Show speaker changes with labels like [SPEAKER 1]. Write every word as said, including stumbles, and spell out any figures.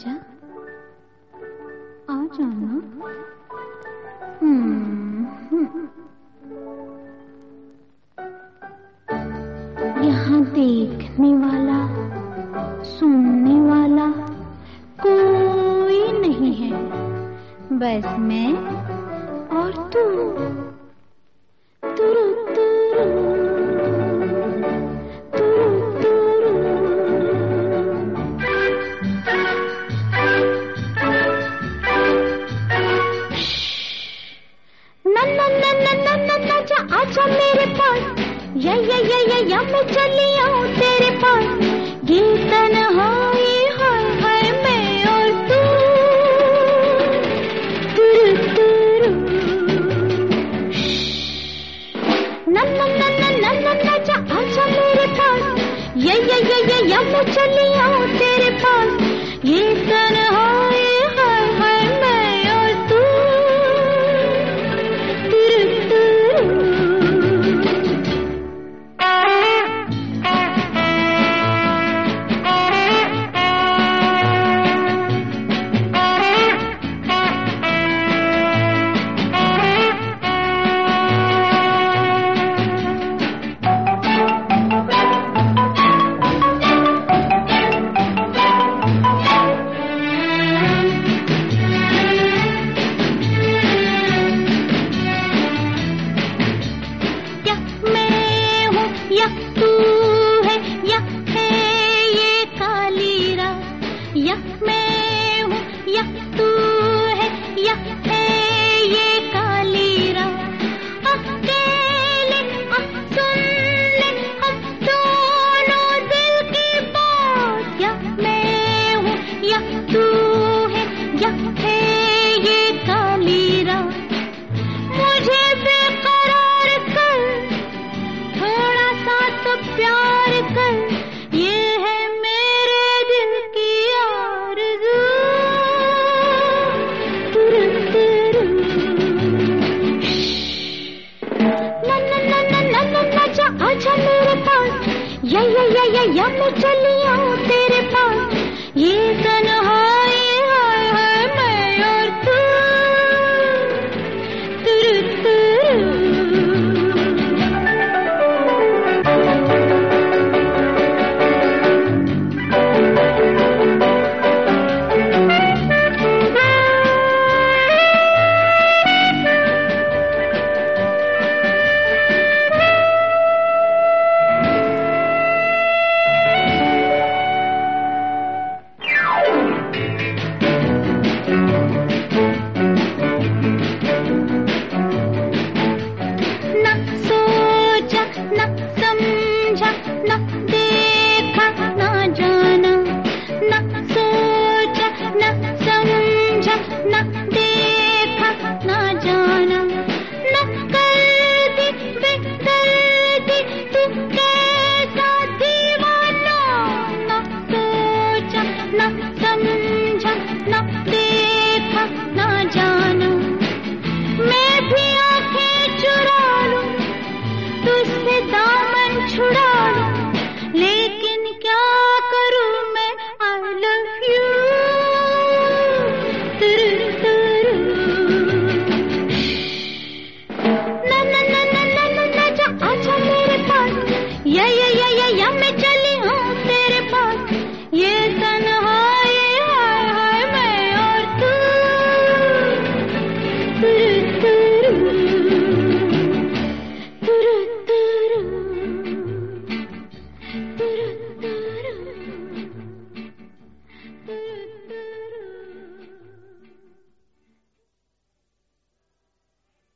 [SPEAKER 1] आजा, आ जाना। हम्म, यहाँ देखने वाला, सुनने वाला कोई नहीं है, बस मैं और तू। तुरु तुरु, तुरु तुरु। ना ना ना ना ना ना ना जा, आजा मेरे पास, या या या या या मैं चली आऊं तेरे पास। ये तन्हाई हाय हाय मैं और तू। तुरु तुरु, ना ना ना ना ना ना ना जा, आजा मेरे पास, या या या या या मैं चली आऊं तेरे पास। ये तन्हाई हाय हाय मैं और तू। तुरु तुरु, या तू है या है ये काली रात, या मैं हूँ या तू है या है ये काली रात। अकेले अब सुन ले हम दोनों दिल की बात, या मैं हूँ या तू है या है ये काली रात। मुझे बेकरार कर, थोड़ा सा तो प्यार कर, ये है मेरे दिल की आरज़ू। तुरु तुरु, ना ना ना ना ना ना ना जा, आजा मेरे पास, या या या या या मैं चली आऊं तेरे पास। ये तन्हाई